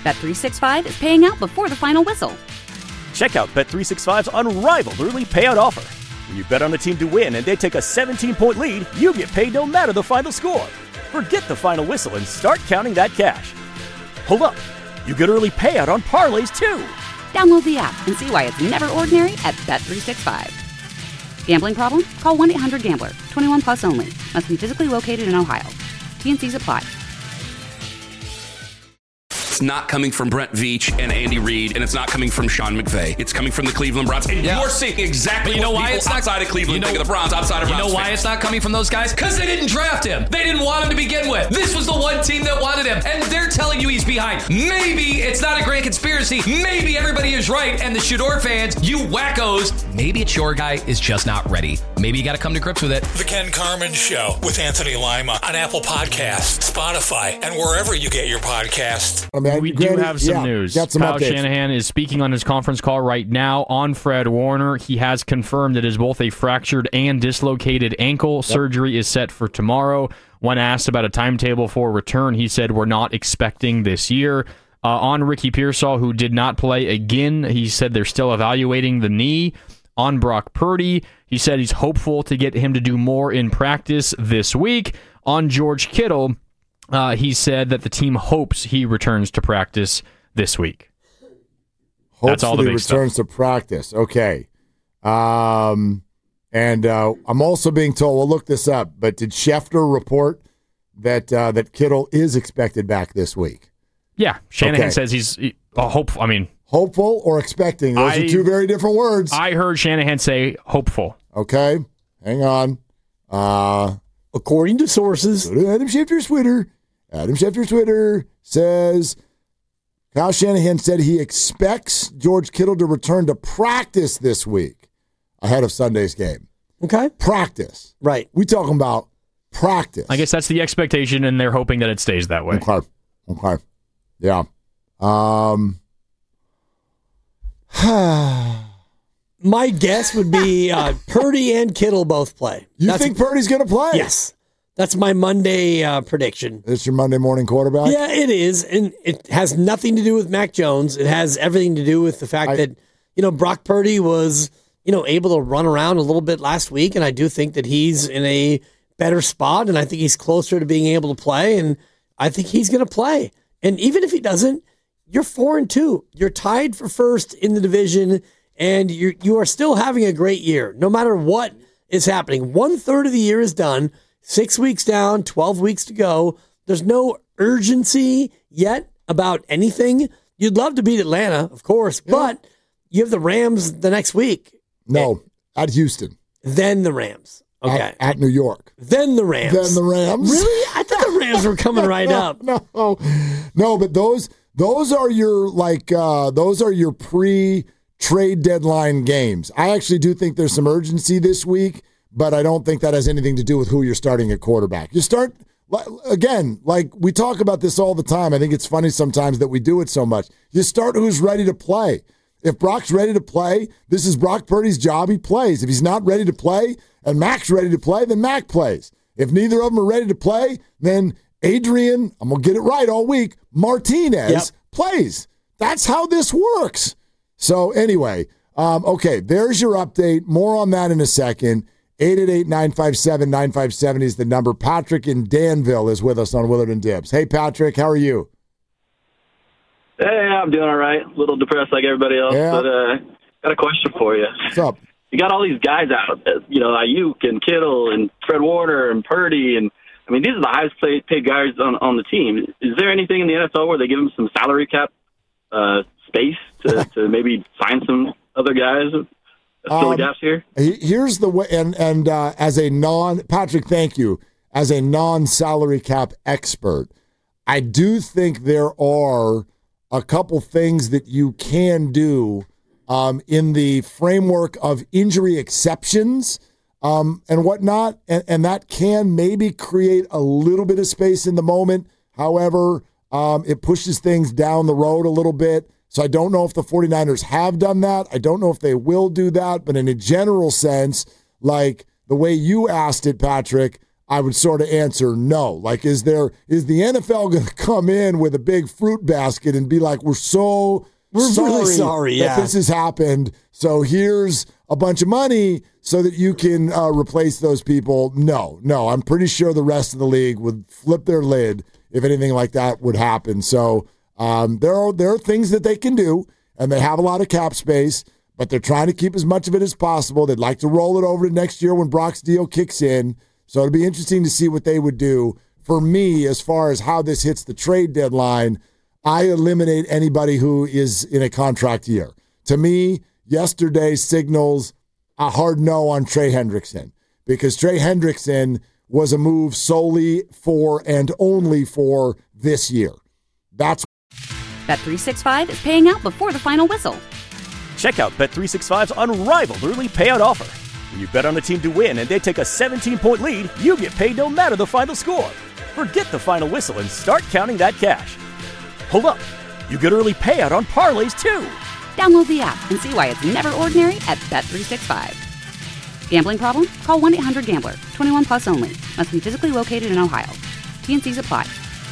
Bet365 is paying out before the final whistle. Check out Bet365's unrivaled early payout offer. When you bet on a team to win and they take a 17-point lead, you get paid no matter the final score. Forget the final whistle and start counting that cash. Hold up. You get early payout on parlays, too. Download the app and see why it's never ordinary at Bet365. Gambling problem? Call 1-800-GAMBLER. 21 plus only. Must be physically located in Ohio. T&Cs apply. It's not coming from Brent Veach and Andy Reid, and it's not coming from Sean McVay. It's coming from the Cleveland Browns. And you're seeing exactly what people outside of Cleveland think of the Browns, outside of Browns. You know why it's not coming from those guys? Because they didn't draft him. They didn't want him to begin with. This was the one team that wanted him, and they're telling you he's behind. Maybe it's not a grand conspiracy. Maybe everybody is right, and the Shador fans, you wackos, maybe it's your guy is just not ready. Maybe you got to come to grips with it. The Ken Carman Show with Anthony Lima on Apple Podcasts, Spotify, and wherever you get your podcasts. We do have some news. Got some Kyle updates. Shanahan is speaking on his conference call right now on Fred Warner. He has confirmed it is both a fractured and dislocated ankle. Surgery is set for tomorrow. When asked about a timetable for return, he said, "We're not expecting this year." On Ricky Pearsall, who did not play again, he said they're still evaluating the knee. On Brock Purdy, he said he's hopeful to get him to do more in practice this week. On George Kittle, he said that the team hopes he returns to practice this week. That's all the big stuff. Returns to practice. Okay. And I'm also being told, we'll look this up, but did Schefter report that Kittle is expected back this week? Yeah. Shanahan says he's hopeful. I mean, hopeful or expecting? Those are two very different words. I heard Shanahan say hopeful. Okay. Hang on. According to sources. Go to Adam Schefter's Twitter. Adam Schefter's Twitter says Kyle Shanahan said he expects George Kittle to return to practice this week ahead of Sunday's game. Okay. Practice. Right. We talking about practice. I guess that's the expectation, and they're hoping that it stays that way. Okay. Yeah. My guess would be Purdy and Kittle both play. You think Purdy's going to play? Yes. That's my Monday prediction. It's your Monday morning quarterback? Yeah, it is. And it has nothing to do with Mac Jones. It has everything to do with the fact that, Brock Purdy was, able to run around a little bit last week. And I do think that he's in a better spot. And I think he's closer to being able to play. And I think he's going to play. And even if he doesn't, you're 4-2. You're tied for first in the division. And you are still having a great year, no matter what is happening. 1/3 of the year is done. 6 weeks down, 12 weeks to go. There's no urgency yet about anything. You'd love to beat Atlanta, of course, but you have the Rams the next week. No, at Houston. Then the Rams. Okay. At New York. Then the Rams. Really? I thought the Rams were coming right up. No, but those are your pre-trade deadline games. I actually do think there's some urgency this week, but I don't think that has anything to do with who you're starting at quarterback. You start, again, like we talk about this all the time. I think it's funny sometimes that we do it so much. You start who's ready to play. If Brock's ready to play, this is Brock Purdy's job. He plays. If he's not ready to play and Mac's ready to play, then Mac plays. If neither of them are ready to play, then Adrian, I'm going to get it right all week, Martinez plays. That's how this works. So anyway, okay, there's your update. More on that in a second. 888-957-9570 is the number. Patrick in Danville is with us on Willard and Dibs. Hey, Patrick, how are you? Hey, I'm doing all right. A little depressed like everybody else, but got a question for you. What's up? You got all these guys out, Ayuk and Kittle and Fred Warner and Purdy, and I mean, these are the highest paid guys on the team. Is there anything in the NFL where they give them some salary cap space to maybe sign some other guys? Fill the gaps here. Here's the way, and as a Patrick, thank you. As a non-salary cap expert, I do think there are a couple things that you can do in the framework of injury exceptions and whatnot, and that can maybe create a little bit of space in the moment. However, it pushes things down the road a little bit. So I don't know if the 49ers have done that. I don't know if they will do that. But in a general sense, like the way you asked it, Patrick, I would sort of answer no. Like, is the NFL going to come in with a big fruit basket and be like, we're really sorry that this has happened, so here's a bunch of money so that you can replace those people? No, I'm pretty sure the rest of the league would flip their lid if anything like that would happen. So there are things that they can do, and they have a lot of cap space, but they're trying to keep as much of it as possible. They'd like to roll it over to next year when Brock's deal kicks in. So it'll be interesting to see what they would do. For me, as far as how this hits the trade deadline, I eliminate anybody who is in a contract year. To me, yesterday signals a hard no on Trey Hendrickson, because Trey Hendrickson was a move solely for and only for this year. That's Bet365 is paying out before the final whistle. Check out Bet365's unrivaled early payout offer. When you bet on a team to win and they take a 17-point lead, you get paid no matter the final score. Forget the final whistle and start counting that cash. Hold up. You get early payout on parlays, too. Download the app and see why it's never ordinary at Bet365. Gambling problem? Call 1-800-GAMBLER. 21 plus only. Must be physically located in Ohio. T&Cs apply.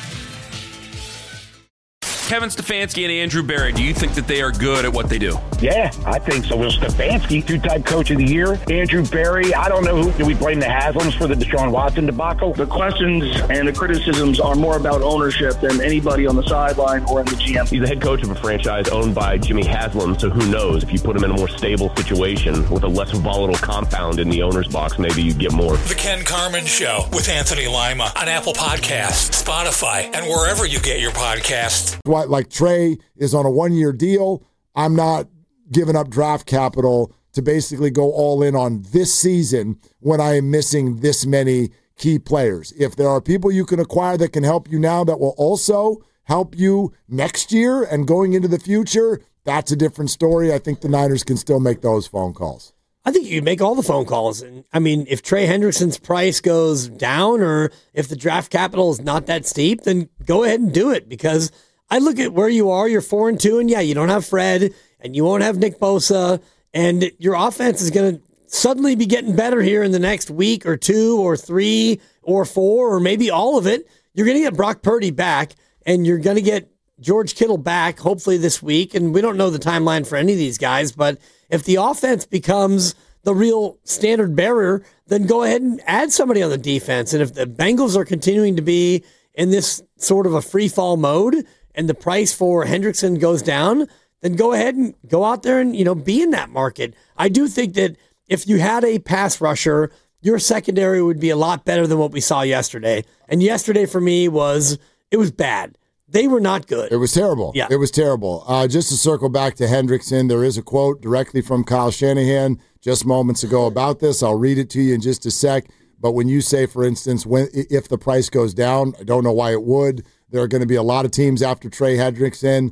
Kevin Stefanski and Andrew Berry, do you think that they are good at what they do? Yeah, I think so. Will Stefanski, two-time coach of the year. Andrew Berry, I don't know who. Do we blame the Haslams for the Deshaun Watson debacle? The questions and the criticisms are more about ownership than anybody on the sideline or in the GM. He's the head coach of a franchise owned by Jimmy Haslam, so who knows? If you put him in a more stable situation with a less volatile compound in the owner's box, maybe you get more. The Ken Carman Show with Anthony Lima on Apple Podcasts, Spotify, and wherever you get your podcasts. Like Trey is on a 1-year deal. I'm not giving up draft capital to basically go all in on this season when I am missing this many key players. If there are people you can acquire that can help you now that will also help you next year and going into the future, that's a different story. I think the Niners can still make those phone calls. I think you can make all the phone calls. And I mean, if Trey Hendrickson's price goes down or if the draft capital is not that steep, then go ahead and do it, because I look at where you are. You're 4-2, and yeah, you don't have Fred, and you won't have Nick Bosa, and your offense is going to suddenly be getting better here in the next week or 2 or 3 or 4 or maybe all of it. You're going to get Brock Purdy back, and you're going to get George Kittle back hopefully this week, and we don't know the timeline for any of these guys, but if the offense becomes the real standard bearer, then go ahead and add somebody on the defense. And if the Bengals are continuing to be in this sort of a free fall mode, and the price for Hendrickson goes down, then go ahead and go out there and, be in that market. I do think that if you had a pass rusher, your secondary would be a lot better than what we saw yesterday. And yesterday for me it was bad. They were not good. It was terrible. Yeah. It was terrible. Just to circle back to Hendrickson, there is a quote directly from Kyle Shanahan just moments ago about this. I'll read it to you in just a sec. But when you say, for instance, if the price goes down, I don't know why it would. There are going to be a lot of teams after Trey Hendrickson.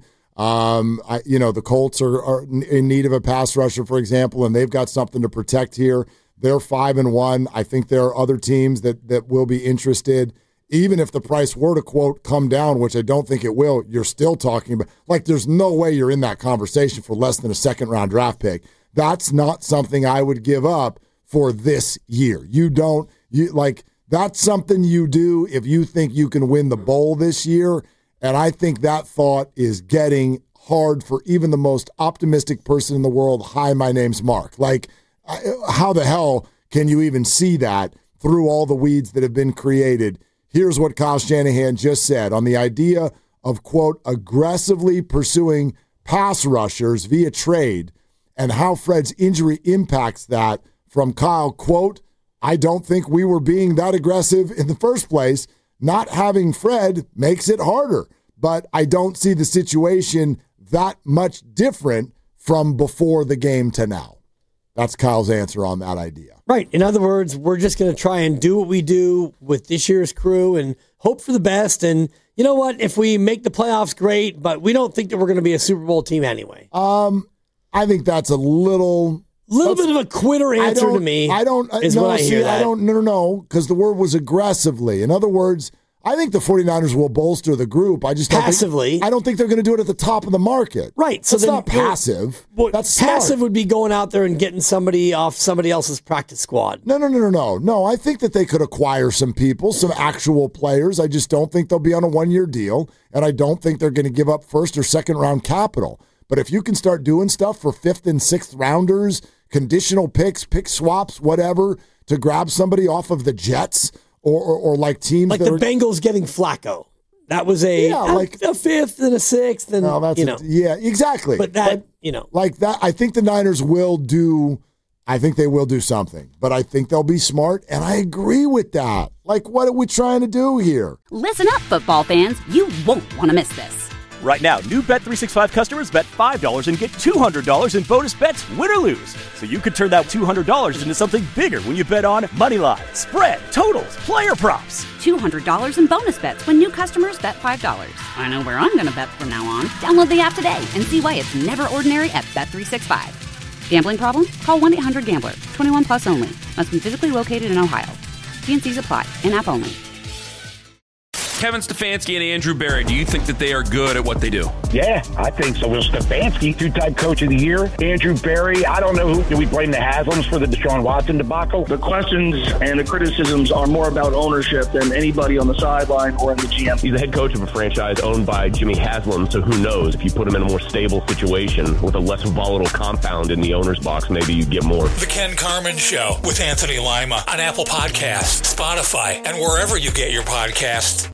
The Colts are in need of a pass rusher, for example, and they've got something to protect here. They're 5-1. I think there are other teams that will be interested. Even if the price were to, quote, come down, which I don't think it will, you're still talking about, like, there's no way you're in that conversation for less than a second-round draft pick. That's not something I would give up for this year. That's something you do if you think you can win the bowl this year, and I think that thought is getting hard for even the most optimistic person in the world. Hi, my name's Mark. Like, how the hell can you even see that through all the weeds that have been created? Here's what Kyle Shanahan just said on the idea of, quote, aggressively pursuing pass rushers via trade and how Fred's injury impacts that. From Kyle, quote, I don't think we were being that aggressive in the first place. Not having Fred makes it harder, but I don't see the situation that much different from before the game to now. That's Kyle's answer on that idea. Right. In other words, we're just going to try and do what we do with this year's crew and hope for the best. And you know what? If we make the playoffs, great, but we don't think that we're going to be a Super Bowl team anyway. I think that's a little bit of a quitter answer to me. No, because the word was aggressively. In other words, I think the 49ers will bolster the group. I just don't passively. I don't think they're going to do it at the top of the market. Right. So that's not passive. That's smart. Passive would be going out there and getting somebody off somebody else's practice squad. No. I think that they could acquire some people, some actual players. I just don't think they'll be on a one-year deal, and I don't think they're going to give up first or second round capital. But if you can start doing stuff for 5th and 6th rounders, conditional picks, pick swaps, whatever, to grab somebody off of the Jets or like teams like the Bengals getting Flacco. That was a 5th and a 6th, and yeah, exactly. But that like that, I think the Niners will do. I think they will do something, but I think they'll be smart, and I agree with that. Like, what are we trying to do here? Listen up, football fans. You won't want to miss this. Right now, new Bet365 customers bet $5 and get $200 in bonus bets, win or lose. So you could turn that $200 into something bigger when you bet on moneyline, spread, totals, player props. $200 in bonus bets when new customers bet $5. I know where I'm going to bet from now on. Download the app today and see why it's never ordinary at Bet365. Gambling problem? Call 1-800-GAMBLER. 21 plus only. Must be physically located in Ohio. T&Cs apply. In-app only. Kevin Stefanski and Andrew Berry, do you think that they are good at what they do? Yeah, I think so. Will Stefanski, two-time coach of the year. Andrew Berry, I don't know who. Do we blame the Haslams for the Deshaun Watson debacle? The questions and the criticisms are more about ownership than anybody on the sideline or in the GM. He's the head coach of a franchise owned by Jimmy Haslam, so who knows? If you put him in a more stable situation with a less volatile compound in the owner's box, maybe you get more. The Ken Carman Show with Anthony Lima on Apple Podcasts, Spotify, and wherever you get your podcasts.